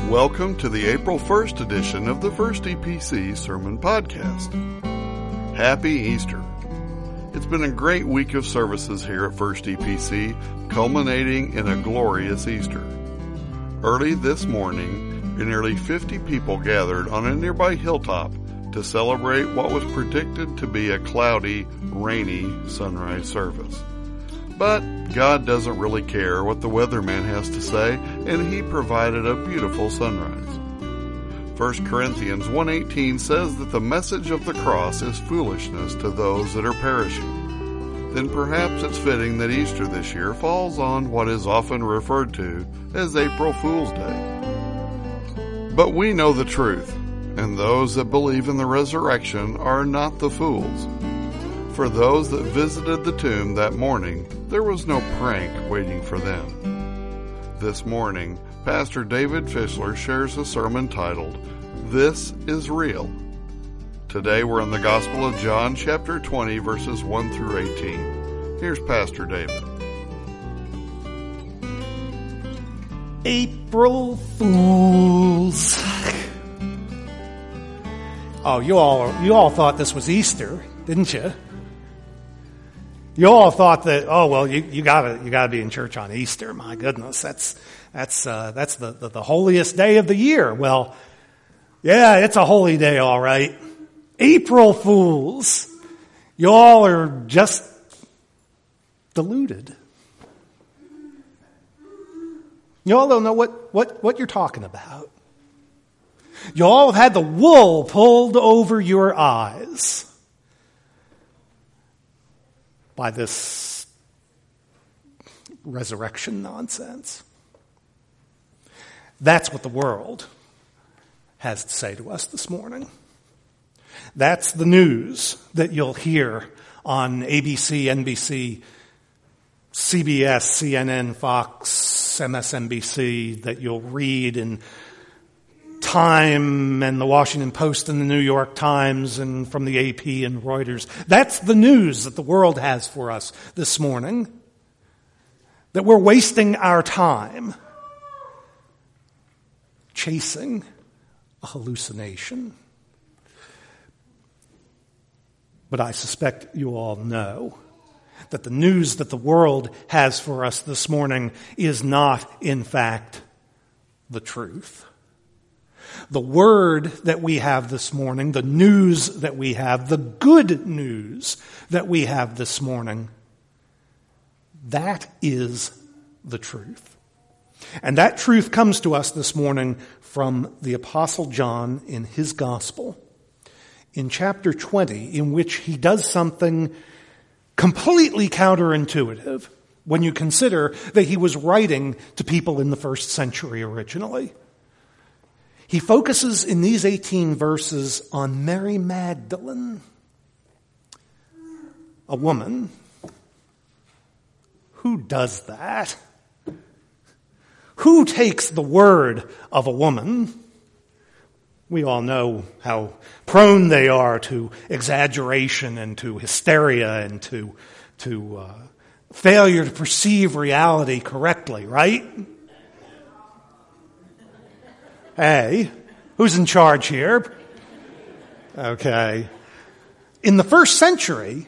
Welcome to the April 1st edition of the First EPC Sermon Podcast. Happy Easter. It's been a great week of services here at First EPC, culminating in a glorious Easter. Early this morning, nearly 50 people gathered on a nearby hilltop to celebrate what was predicted to be a cloudy, rainy sunrise service. But God doesn't really care what the weatherman has to say, and He provided a beautiful sunrise. 1 Corinthians 1:18 says that the message of the cross is foolishness to those that are perishing. Then perhaps it's fitting that Easter this year falls on what is often referred to as April Fool's Day. But we know the truth, and those that believe in the resurrection are not the fools. For those that visited the tomb that morning, there was no prank waiting for them. This morning, Pastor David Fischler shares a sermon titled, This is Real. Today we're in the Gospel of John, chapter 20, verses 1 through 18. Here's Pastor David. April Fools. Oh, you all thought this was Easter, didn't you? You all thought that, oh well, you gotta be in church on Easter. My goodness, that's the holiest day of the year. Well, yeah, it's a holy day, all right. April Fools, you all are just deluded. You all don't know what you're talking about. You all have had the wool pulled over your eyes by this resurrection nonsense. That's what the world has to say to us this morning. That's the news that you'll hear on ABC, NBC, CBS, CNN, Fox, MSNBC, that you'll read in Time and the Washington Post and the New York Times and from the AP and Reuters. That's the news that the world has for us this morning. That we're wasting our time chasing a hallucination. But I suspect you all know that the news that the world has for us this morning is not, in fact, the truth. The word that we have this morning, the news that we have, the good news that we have this morning, that is the truth. And that truth comes to us this morning from the Apostle John in his Gospel, in chapter 20, in which he does something completely counterintuitive when you consider that he was writing to people in the first century originally. He focuses in these 18 verses on Mary Magdalene, a woman. Who does that? Who takes the word of a woman? We all know how prone they are to exaggeration and to hysteria and to failure to perceive reality correctly, right? Hey, who's in charge here? Okay. In the first century,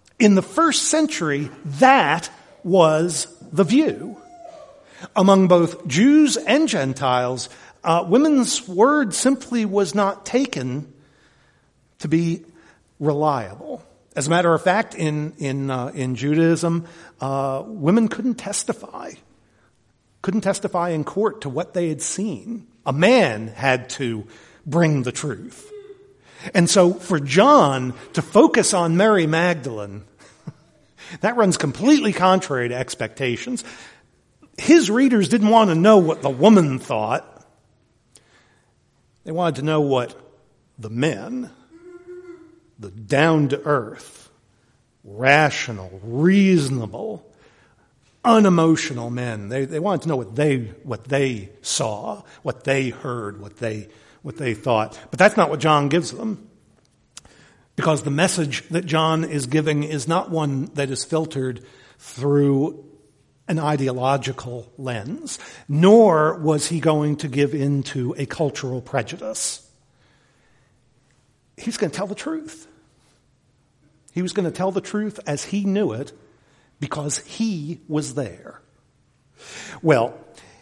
that was the view. Among both Jews and Gentiles, women's word simply was not taken to be reliable. As a matter of fact, in Judaism, women couldn't testify in court to what they had seen. A man had to bring the truth. And so for John to focus on Mary Magdalene, that runs completely contrary to expectations. His readers didn't want to know what the woman thought. They wanted to know what the men, the down-to-earth, rational, reasonable, unemotional men. They wanted to know what they saw, what they heard, what they thought. But that's not what John gives them. Because the message that John is giving is not one that is filtered through an ideological lens, nor was he going to give in to a cultural prejudice. He's going to tell the truth. He was going to tell the truth as he knew it because he was there. Well,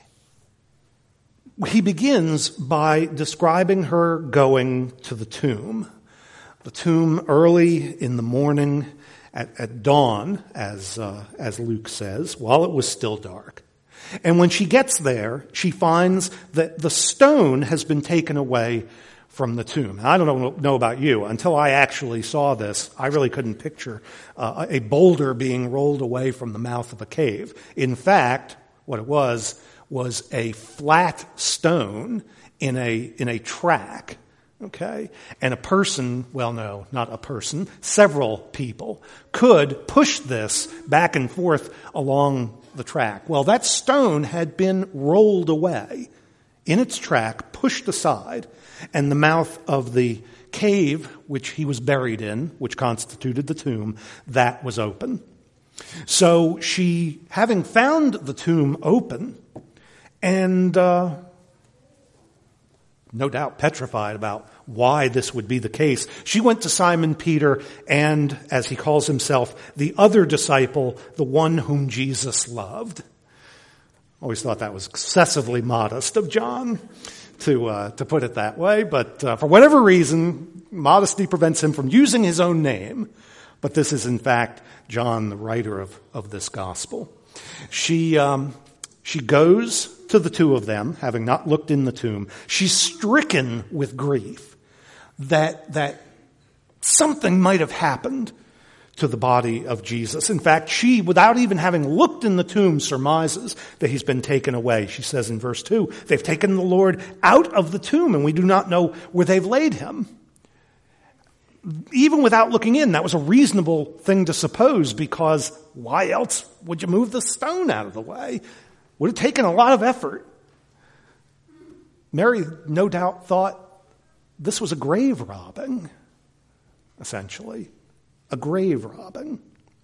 he begins by describing her going to the tomb. The tomb early in the morning at dawn, as Luke says, while it was still dark. And when she gets there, she finds that the stone has been taken away from the tomb. Now, I don't know about you. Until I actually saw this, I really couldn't picture a boulder being rolled away from the mouth of a cave. In fact, what it was a flat stone in a track. Okay? And a person, well, no, not a person, several people could push this back and forth along the track. Well, that stone had been rolled away in its track, pushed aside, and the mouth of the cave which he was buried in, which constituted the tomb, that was open. So she, having found the tomb open, and no doubt petrified about why this would be the case, she went to Simon Peter and, as he calls himself, the other disciple, the one whom Jesus loved. Always thought that was excessively modest of John to put it that way, but for whatever reason, modesty prevents him from using his own name. But this is, in fact, John, the writer of this gospel. She goes to the two of them, having not looked in the tomb. She's stricken with grief that something might have happened to the body of Jesus. In fact, she, without even having looked in the tomb, surmises that he's been taken away. She says in verse 2, they've taken the Lord out of the tomb, and we do not know where they've laid him. Even without looking in, that was a reasonable thing to suppose, because why else would you move the stone out of the way? Would have taken a lot of effort. Mary, no doubt, thought this was a grave robbing, essentially. A grave robbing.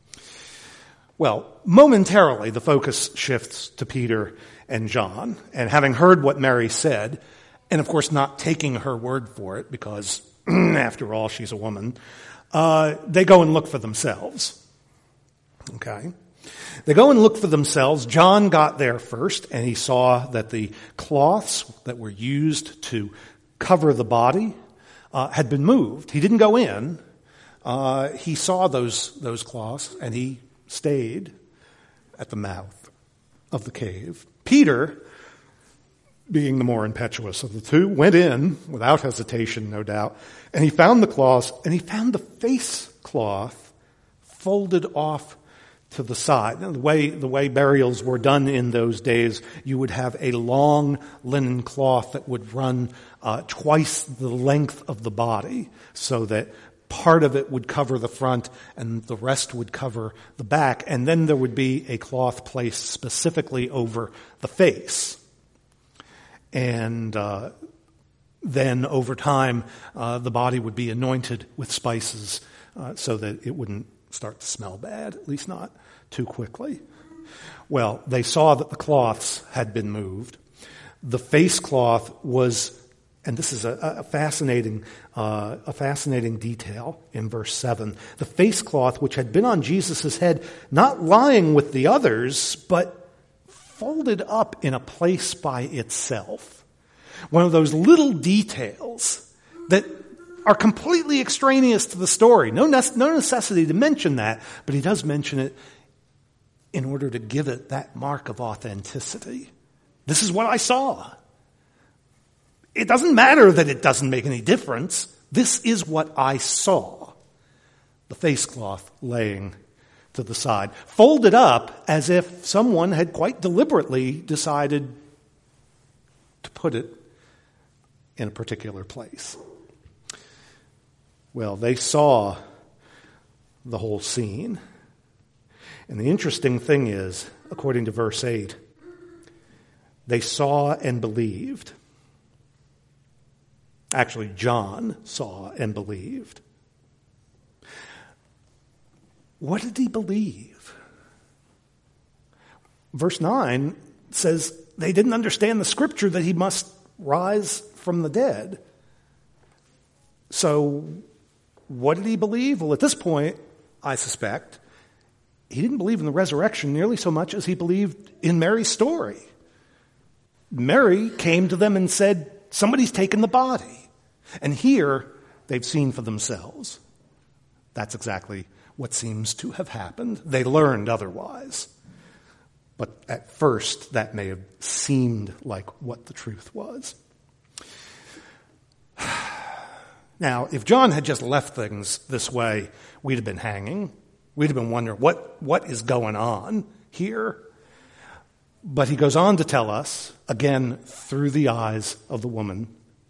Well, momentarily, the focus shifts to Peter and John, and having heard what Mary said, and of course not taking her word for it, because after all, she's a woman, they go and look for themselves. Okay? They go and look for themselves. John got there first, and he saw that the cloths that were used to cover the body had been moved. He didn't go in. He saw those cloths, and he stayed at the mouth of the cave. Peter, being the more impetuous of the two, went in, without hesitation, no doubt, and he found the cloths, and he found the face cloth folded off to the side. Now, the way burials were done in those days, you would have a long linen cloth that would run twice the length of the body, so that part of it would cover the front and the rest would cover the back, and then there would be a cloth placed specifically over the face. And then over time, the body would be anointed with spices so that it wouldn't start to smell bad, at least not too quickly. Well, they saw that the cloths had been moved. The face cloth was, and this is a fascinating detail in verse 7. The face cloth, which had been on Jesus' head, not lying with the others, but folded up in a place by itself. One of those little details that are completely extraneous to the story. No necessity to mention that, but he does mention it in order to give it that mark of authenticity. This is what I saw. It doesn't matter that it doesn't make any difference. This is what I saw. The face cloth laying to the side, folded up as if someone had quite deliberately decided to put it in a particular place. Well, they saw the whole scene. And the interesting thing is, according to verse 8, they saw and believed. Actually, John saw and believed. What did he believe? verse 9 says they didn't understand the scripture that he must rise from the dead. So what did he believe? Well, at this point, I suspect, he didn't believe in the resurrection nearly so much as he believed in Mary's story. Mary came to them and said, somebody's taken the body. And here, they've seen for themselves. That's exactly what seems to have happened. They learned otherwise. But at first, that may have seemed like what the truth was. Now, if John had just left things this way, we'd have been hanging. We'd have been wondering, what is going on here? But he goes on to tell us, again, through the eyes of the woman,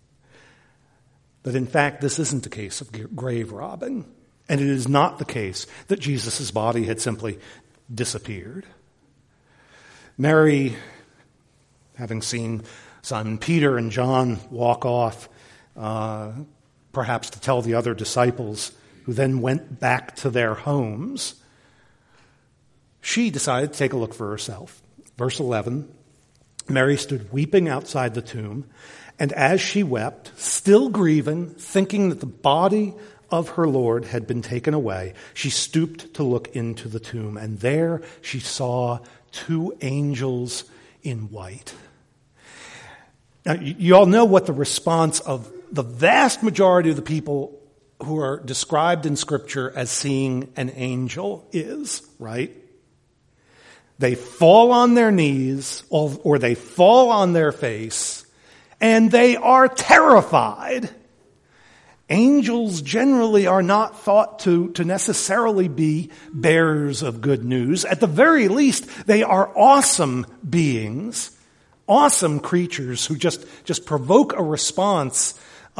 that in fact this isn't a case of grave robbing. And it is not the case that Jesus' body had simply disappeared. Mary, having seen Simon Peter and John walk off, perhaps to tell the other disciples, who then went back to their homes, she decided to take a look for herself. Verse 11, Mary stood weeping outside the tomb, and as she wept, still grieving, thinking that the body of her Lord had been taken away, she stooped to look into the tomb, and there she saw 2 angels in white. Now, you all know what the response of the vast majority of the people who are described in Scripture as seeing an angel is, right? They fall on their knees or they fall on their face and they are terrified. Angels generally are not thought to necessarily be bearers of good news. At the very least, they are awesome beings, awesome creatures who just provoke a response,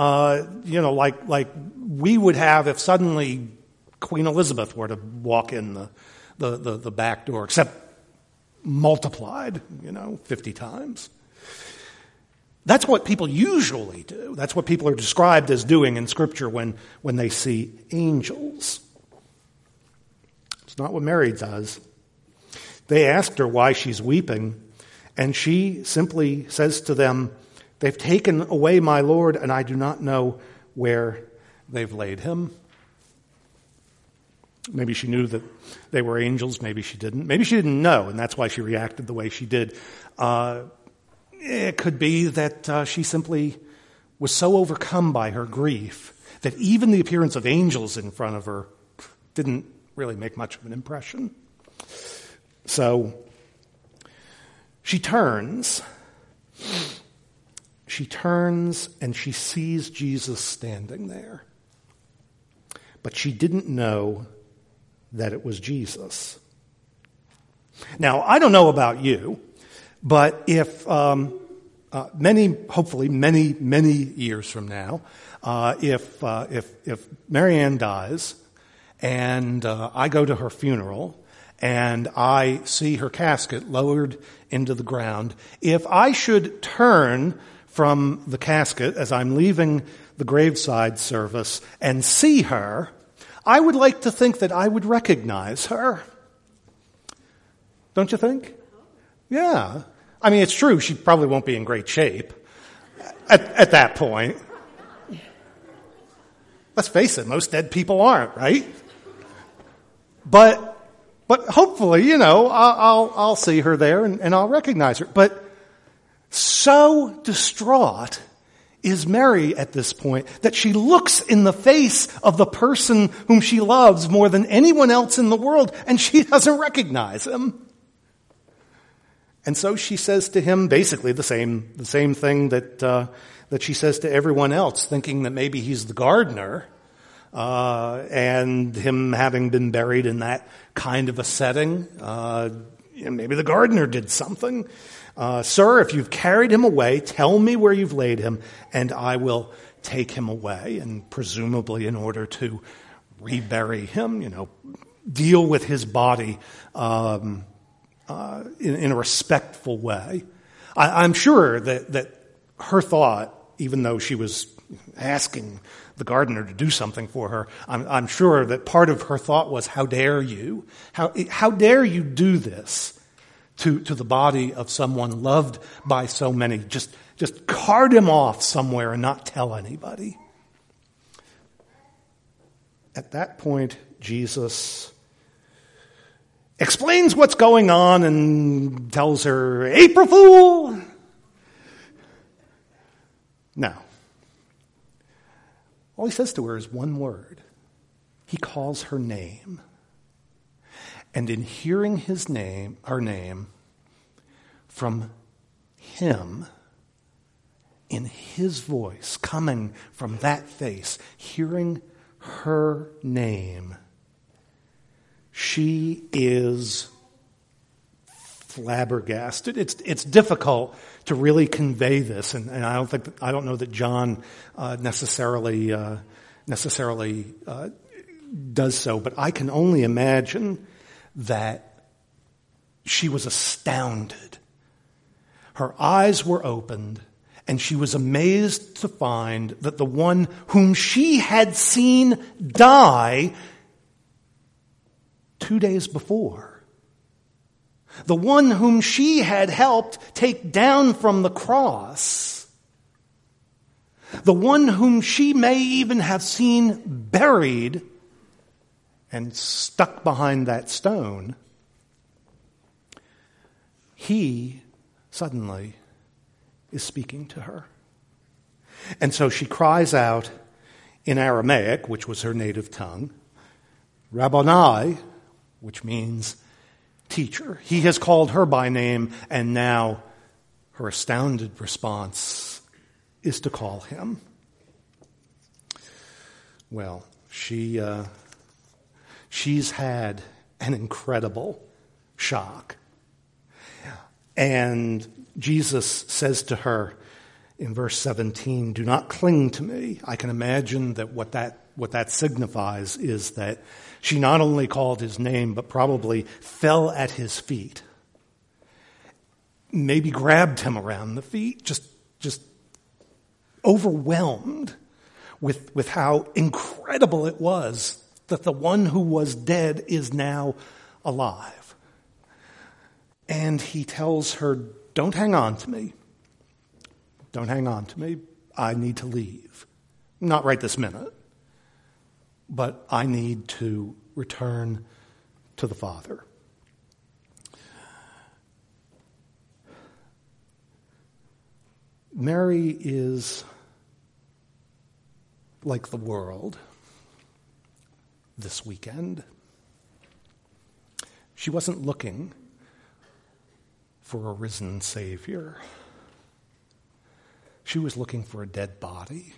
like we would have if suddenly Queen Elizabeth were to walk in the back door, except multiplied, 50 times. That's what people usually do. That's what people are described as doing in Scripture when they see angels. It's not what Mary does. They asked her why she's weeping, and she simply says to them, "They've taken away my Lord, and I do not know where they've laid him." Maybe she knew that they were angels. Maybe she didn't. Maybe she didn't know, and that's why she reacted the way she did. It could be that she simply was so overcome by her grief that even the appearance of angels in front of her didn't really make much of an impression. So she turns. She turns and she sees Jesus standing there. But she didn't know that it was Jesus. Now, I don't know about you, but if hopefully many years from now, if Marianne dies and I go to her funeral and I see her casket lowered into the ground, if I should turn from the casket as I'm leaving the graveside service and see her, I would like to think that I would recognize her. Don't you think? Yeah. I mean, it's true, she probably won't be in great shape at that point. Let's face it, most dead people aren't, right? But hopefully, I'll see her there and I'll recognize her. But so distraught is Mary at this point that she looks in the face of the person whom she loves more than anyone else in the world, and she doesn't recognize him. And so she says to him basically the same thing that she says to everyone else, thinking that maybe he's the gardener, and him having been buried in that kind of a setting, maybe the gardener did something. "Sir, if you've carried him away, tell me where you've laid him, and I will take him away." And presumably in order to rebury him, deal with his body in a respectful way. I'm sure that her thought, even though she was asking the gardener to do something for her, I'm sure that part of her thought was, how dare you? How dare you do this to the body of someone loved by so many. Just cart him off somewhere and not tell anybody. At that point, Jesus explains what's going on and tells her, April Fool! No. All he says to her is one word. He calls her name. And in hearing her name, from him, in his voice, coming from that face, hearing her name, she is flabbergasted. It's difficult to really convey this, and I don't know that John necessarily does so, but I can only imagine that she was astounded. Her eyes were opened, and she was amazed to find that the one whom she had seen die 2 days before, the one whom she had helped take down from the cross, the one whom she may even have seen buried and stuck behind that stone, he suddenly is speaking to her. And so she cries out in Aramaic, which was her native tongue, Rabboni, which means teacher. He has called her by name, and now her astounded response is to call him. Well, she's had an incredible shock. And Jesus says to her in verse 17, do not cling to me. I can imagine that what that signifies is that she not only called his name, but probably fell at his feet. Maybe grabbed him around the feet, just overwhelmed with how incredible it was that the one who was dead is now alive. And he tells her, don't hang on to me. Don't hang on to me. I need to leave. Not right this minute, but I need to return to the Father. Mary is like the world this weekend. She wasn't looking for a risen Savior. She was looking for a dead body.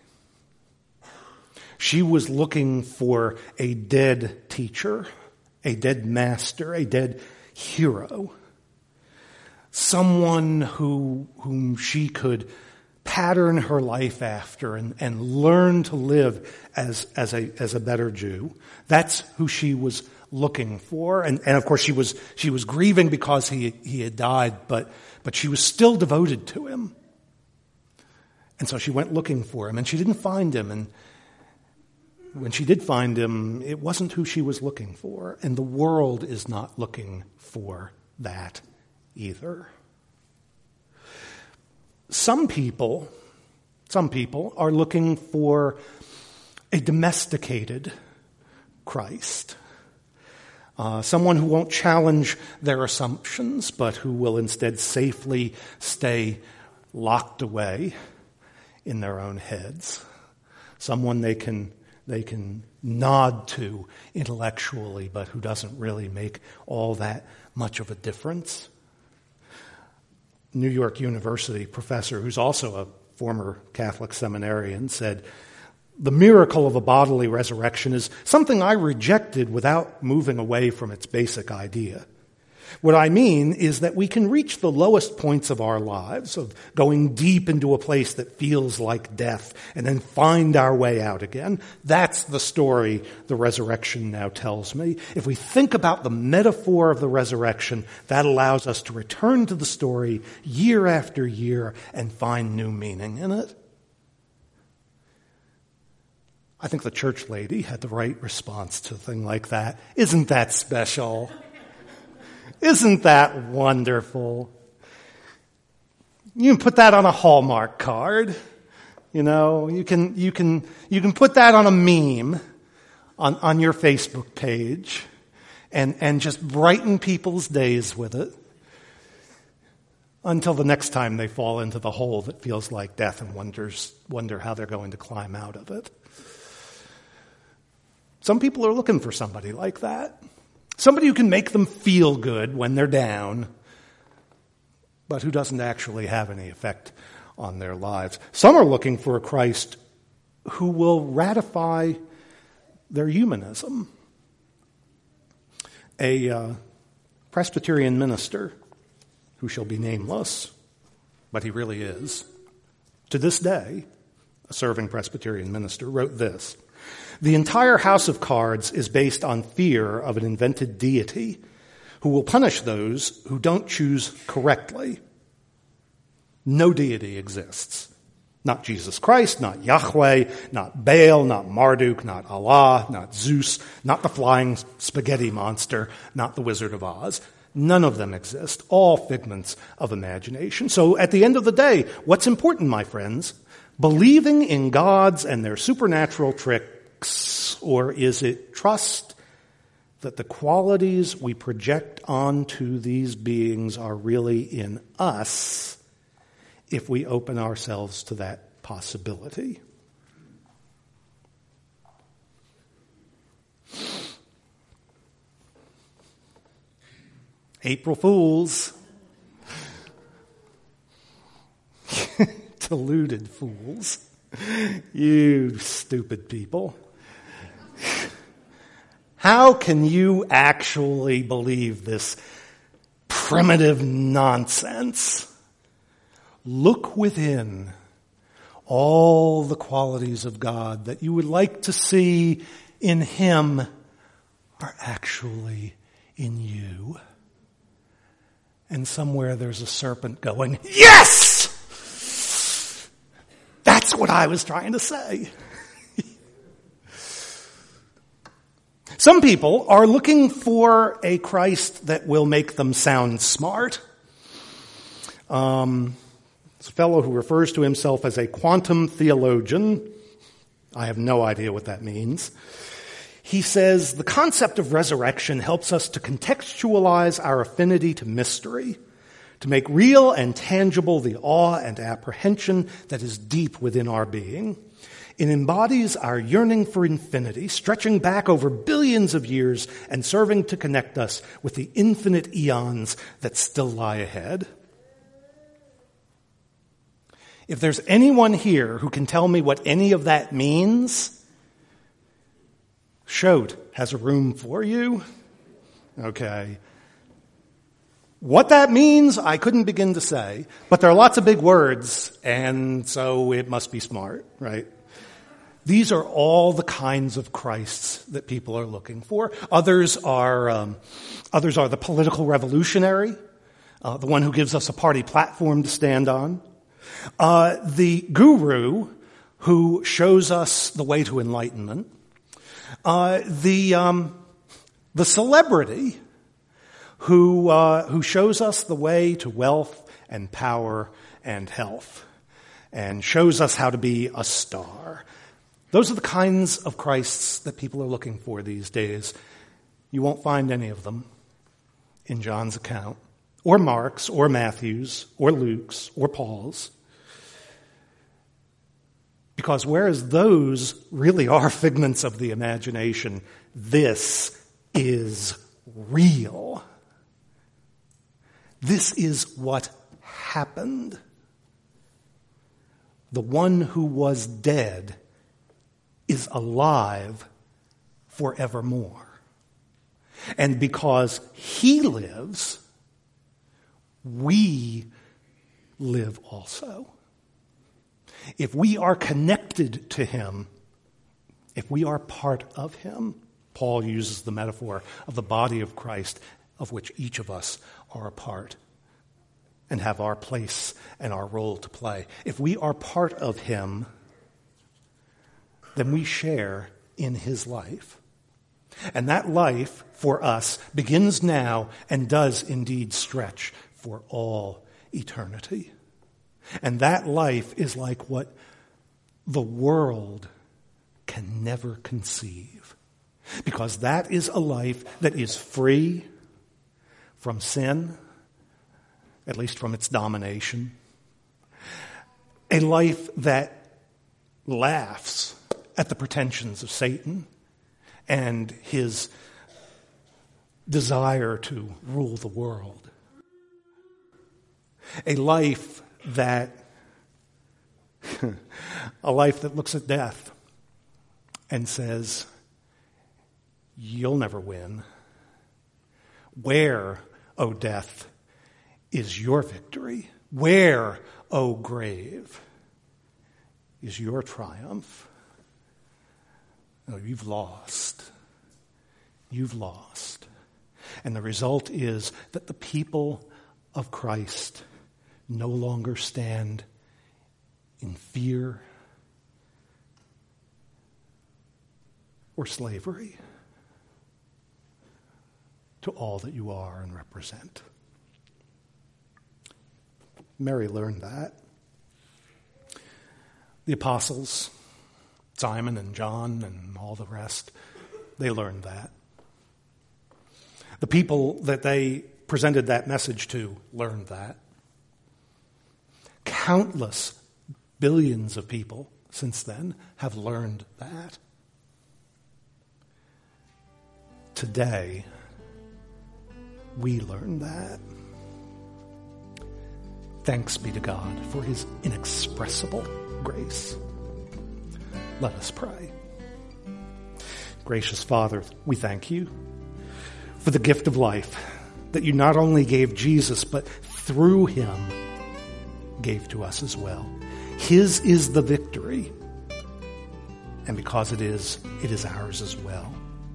She was looking for a dead teacher, a dead master, a dead hero. Someone whom she could pattern her life after and learn to live as a better Jew. That's who she was looking for. And of course she was grieving because he had died, but she was still devoted to him. And so she went looking for him, and she didn't find him. And when she did find him, it wasn't who she was looking for. And the world is not looking for that either. Some people are looking for a domesticated Christ. Someone who won't challenge their assumptions, but who will instead safely stay locked away in their own heads. Someone they can nod to intellectually, but who doesn't really make all that much of a difference. New York University professor, who's also a former Catholic seminarian, said, "The miracle of a bodily resurrection is something I rejected without moving away from its basic idea. What I mean is that we can reach the lowest points of our lives, of going deep into a place that feels like death, and then find our way out again. That's the story the resurrection now tells me. If we think about the metaphor of the resurrection, that allows us to return to the story year after year and find new meaning in it." I think the church lady had the right response to a thing like that. Isn't that special? Isn't that wonderful? You can put that on a Hallmark card. You know, you can put that on a meme on your Facebook page and just brighten people's days with it until the next time they fall into the hole that feels like death and wonder how they're going to climb out of it. Some people are looking for somebody like that. Somebody who can make them feel good when they're down, but who doesn't actually have any effect on their lives. Some are looking for a Christ who will ratify their humanism. A Presbyterian minister, who shall be nameless, but he really is, to this day, a serving Presbyterian minister, wrote this: "The entire house of cards is based on fear of an invented deity who will punish those who don't choose correctly. No deity exists. Not Jesus Christ, not Yahweh, not Baal, not Marduk, not Allah, not Zeus, not the flying spaghetti monster, not the Wizard of Oz. None of them exist, all figments of imagination. So at the end of the day, what's important, my friends? Believing in gods and their supernatural tricks, or is it trust that the qualities we project onto these beings are really in us if we open ourselves to that possibility?" April Fools. Deluded fools. You stupid people. How can you actually believe this primitive nonsense? Look within. All the qualities of God that you would like to see in Him are actually in you. And somewhere there's a serpent going, "Yes! That's what I was trying to say." Some people are looking for a Christ that will make them sound smart. It's a fellow who refers to himself as a quantum theologian. I have no idea what that means. He says, "The concept of resurrection helps us to contextualize our affinity to mystery, to make real and tangible the awe and apprehension that is deep within our being. It embodies our yearning for infinity, stretching back over billions of years and serving to connect us with the infinite eons that still lie ahead." If there's anyone here who can tell me what any of that means, Shote has a room for you. Okay. What that means, I couldn't begin to say, but there are lots of big words, and so it must be smart, right? These are all the kinds of Christs that people are looking for. Others are the political revolutionary, the one who gives us a party platform to stand on, the guru who shows us the way to enlightenment, the celebrity who shows us the way to wealth and power and health, and shows us how to be a star. Those are the kinds of Christs that people are looking for these days. You won't find any of them in John's account, or Mark's, or Matthew's, or Luke's, or Paul's. Because whereas those really are figments of the imagination, this is real. This is what happened. The one who was dead is alive forevermore. And because he lives, we live also. If we are connected to him, if we are part of him, Paul uses the metaphor of the body of Christ, of which each of us are a part and have our place and our role to play. If we are part of him, then we share in his life. And that life for us begins now and does indeed stretch for all eternity. And that life is like what the world can never conceive. Because that is a life that is free from sin, at least from its domination. A life that laughs at the pretensions of Satan and his desire to rule the world. A life that looks at death and says, you'll never win. Where, O death, is your victory? Where, O grave, is your triumph? No, you've lost. You've lost. And the result is that the people of Christ no longer stand in fear or slavery to all that you are and represent. Mary learned that. The apostles, Simon and John and all the rest, they learned that. The people that they presented that message to learned that. Countless billions of people since then have learned that. Today, we learn that. Thanks be to God for his inexpressible grace. Let us pray. Gracious Father, we thank you for the gift of life that you not only gave Jesus, but through him gave to us as well. His is the victory, and because it is ours as well.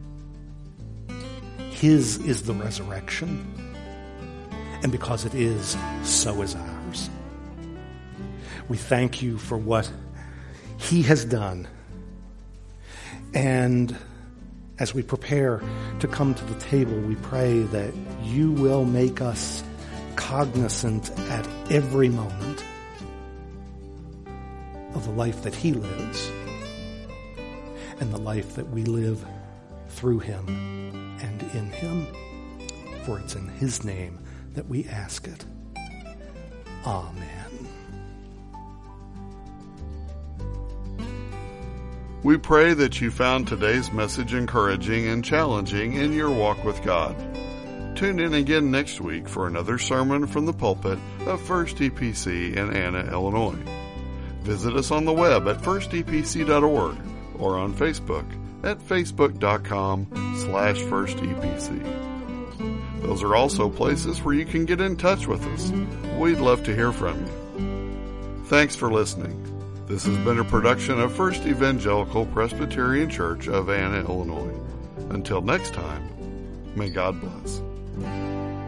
His is the resurrection, and because it is, so is ours. We thank you for what he has done. And as we prepare to come to the table, we pray that you will make us cognizant at every moment of the life that he lives and the life that we live through him and in him. For it's in his name that we ask it. Amen. We pray that you found today's message encouraging and challenging in your walk with God. Tune in again next week for another sermon from the pulpit of First EPC in Anna, Illinois. Visit us on the web at firstepc.org or on Facebook at facebook.com/firstepc. Those are also places where you can get in touch with us. We'd love to hear from you. Thanks for listening. This has been a production of First Evangelical Presbyterian Church of Anna, Illinois. Until next time, may God bless.